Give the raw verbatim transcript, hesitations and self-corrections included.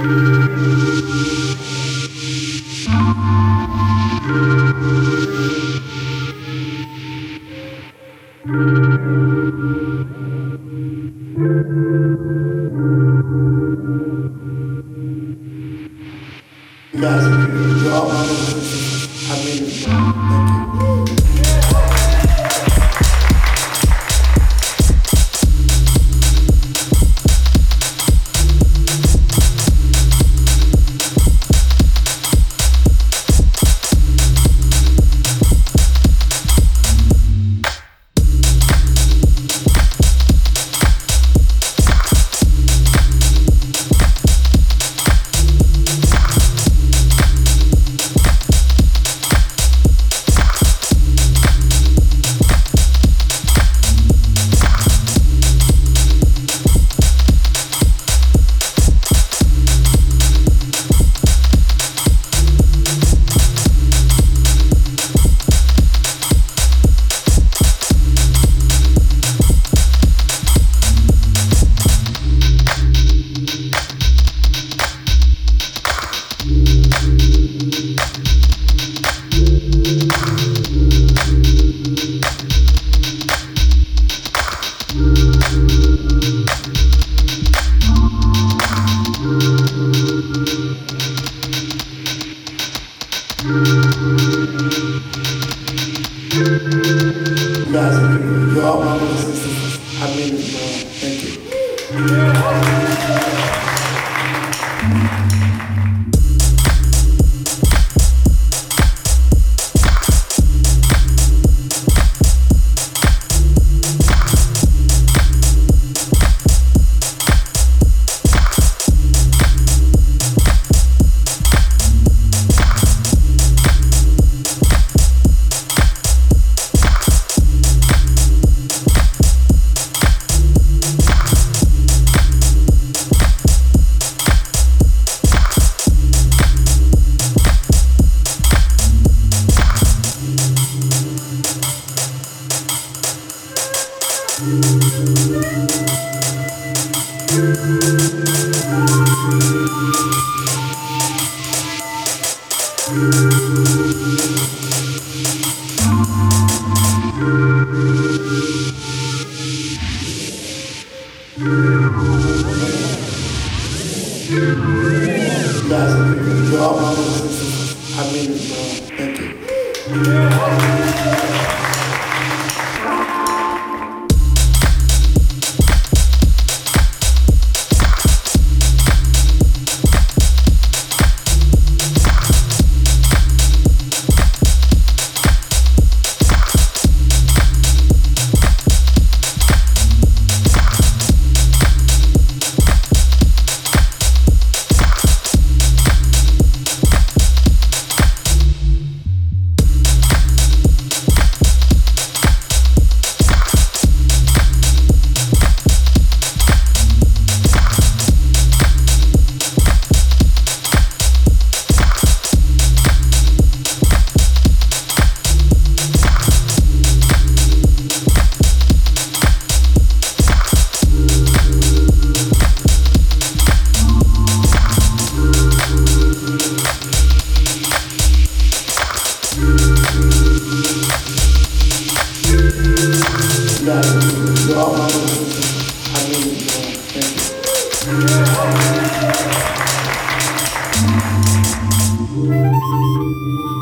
You guys are beautiful. You're all my brothers. I mean it, bro. Thank you. You guys are beautiful. You're all my brothers and sisters. I mean it, bro. Thank you. You guys are beautiful. You're all my brothers and sisters. I mean it, bro. Thank you. You guys are beautiful. You're all my brothers and sisters. I mean it, bro. Thank you.